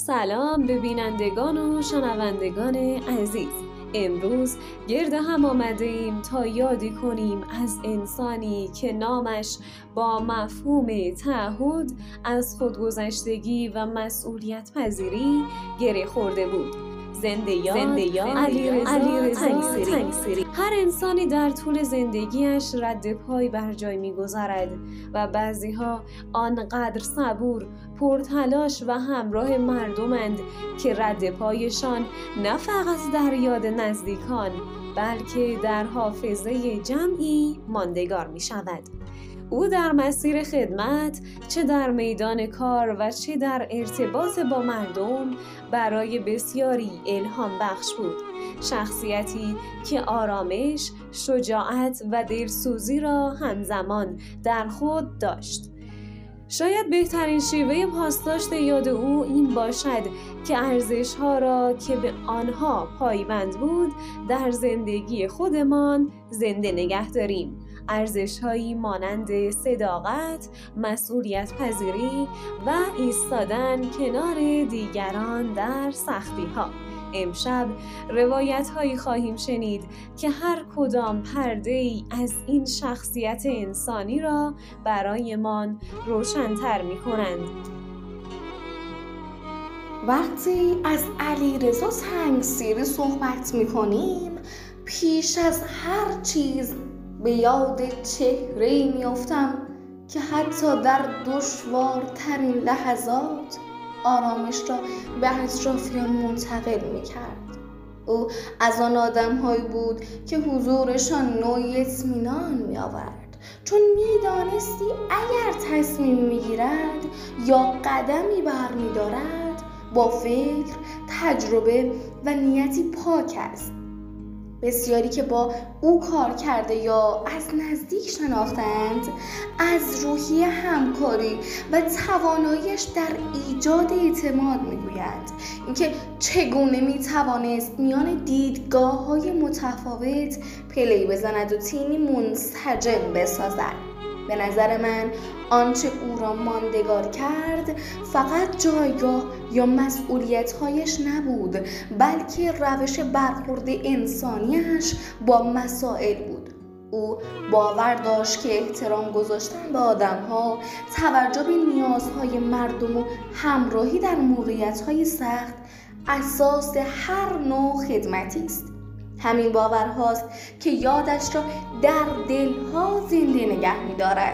سلام به بینندگان و شنوندگان عزیز. امروز گرد هم آمده ایم تا یادی کنیم از انسانی که نامش با مفهوم تعهد از خودگذشتگی و مسئولیت پذیری گره خورده بود. زنده یاد علیرضا تنگسری. هر انسانی در طول زندگیش رد پای بر جای می‌گذارد و بعضی‌ها آنقدر صبور، پرتلاش و همراه مردمند که رد پایشان نه فقط در یاد نزدیکان بلکه در حافظه جمعی ماندگار می‌شود. او در مسیر خدمت، چه در میدان کار و چه در ارتباط با مردم، برای بسیاری الهام بخش بود. شخصیتی که آرامش، شجاعت و دلسوزی را همزمان در خود داشت. شاید بهترین شیوه پاسداشت یاد او این باشد که ارزش‌ها را که به آنها پایبند بود در زندگی خودمان زنده نگه داریم. ارزش‌هایی مانند صداقت، مسئولیت پذیری و ایستادن کنار دیگران در سختی‌ها. امشب روایت‌هایی خواهیم شنید که هر کدام پرده‌ای از این شخصیت انسانی را برایمان روشن‌تر می‌کنند. وقتی از علیرضا تنگسری صحبت می‌کنیم، پیش از هر چیز به یاد چهره‌ای میافتم که حتی در دشوارترین لحظات آرامش را به اطرافیان منتقل میکرد. او از آن آدم‌هایی بود که حضورشان نوعی اطمینان میآورد، چون میدانستی اگر تصمیم میگیرد یا قدمی برمیدارد با فکر، تجربه و نیتی پاک است. بسیاری که با او کار کرده یا از نزدیک شناختند از روحیه همکاری و تواناییش در ایجاد اعتماد میگویند. اینکه چگونه میتوانست میان دیدگاه‌های متفاوت پلی بزند و تیمی منسجم بسازد. به نظر من آنچه او را ماندگار کرد فقط جایگاه یا مسئولیت‌هایش نبود، بلکه روش برخورد انسانیش با مسائل بود. او باور داشت که احترام گذاشتن به آدم‌ها، توجه به نیازهای مردم و همراهی در موقعیت‌های سخت اساس هر نوع خدمتی است. همین باورهاست که یادش را در دلها زنده نگه می‌دارد.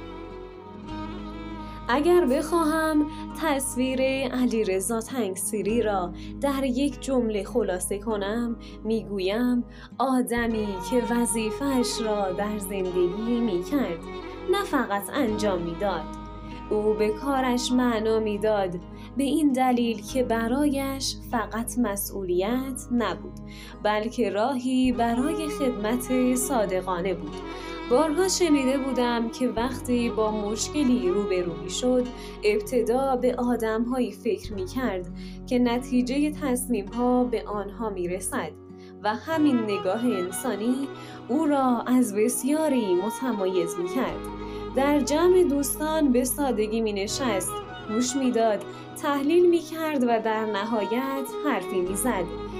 اگر بخواهم تصویر علیرضا تنگسری را در یک جمله خلاصه کنم، میگویم آدمی که وظیفه‌اش را در زندگی میکرد، نه فقط انجام میداد. او به کارش معنا میداد، به این دلیل که برایش فقط مسئولیت نبود، بلکه راهی برای خدمت صادقانه بود. بارها شنیده بودم که وقتی با مشکلی روبرو می‌شد، ابتدا به آدم‌هایی فکر می‌کرد که نتیجه تصمیم‌ها به آنها می‌رسد و همین نگاه انسانی او را از بسیاری متمایز می‌کرد. در جمع دوستان به سادگی می‌نشست، گوش می‌داد، تحلیل می‌کرد و در نهایت حرفی می‌زد.